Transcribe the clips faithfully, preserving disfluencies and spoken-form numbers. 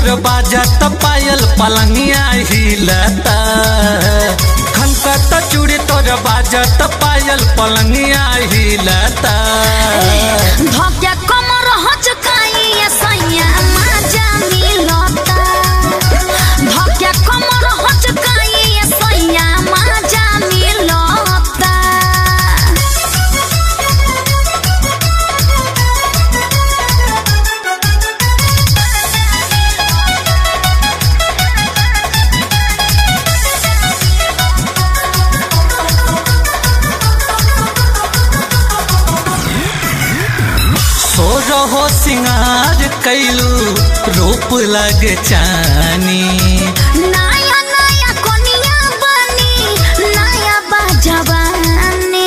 तोर बाजत पायल पलंगिया हिलता खनकत चूड़ी तोर बाजत पायल पलंगिया हिलता धोके कमर हचकाई सैया मजा मिलता धोके कमर हचकाई सैया मजा मिलता रहो सिंगार कैलू रूप लग चानी नया नया कोनिया बनी नया बाजवानी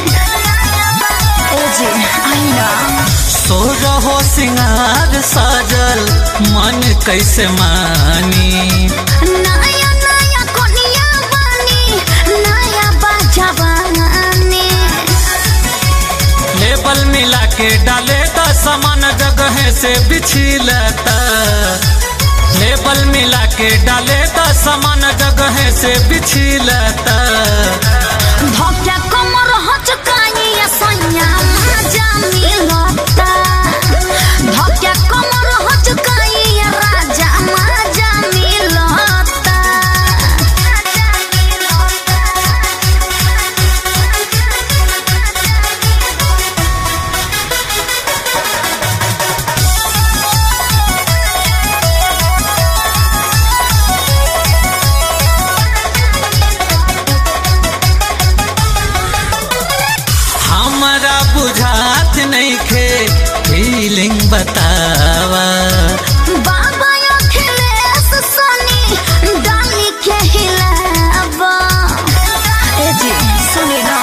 ए जी आईना सो रहो सिंगार साजल मन कैसे मानी नया नया कोनिया बनी नया बाजवानी लेबल मिला के डाले समान जगह से बिछिलता लेबल मिला के डाले तो समान जगह से बिछिलता धोके कमर हचकाई सैया मजा मिलता धोके कमर हचकाई राजा मजा मिलता बुझात नहीं खे फीलिंग बतावा बाबा अखिलेश सनी डाली के हिलावा ए जी सुनी ना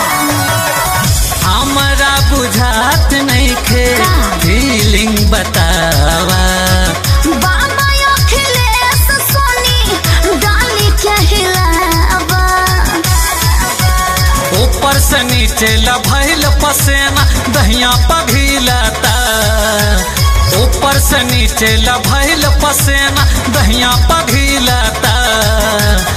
हमारा बुझात नहीं खे फीलिंग बतावा बाबा अखिलेश सनी डाली के हिलावा ऊपर से नीचे लभैल पसेना दहिया पघिलता ऊपर से नीचे लभैल पसेना दहिया पघिलता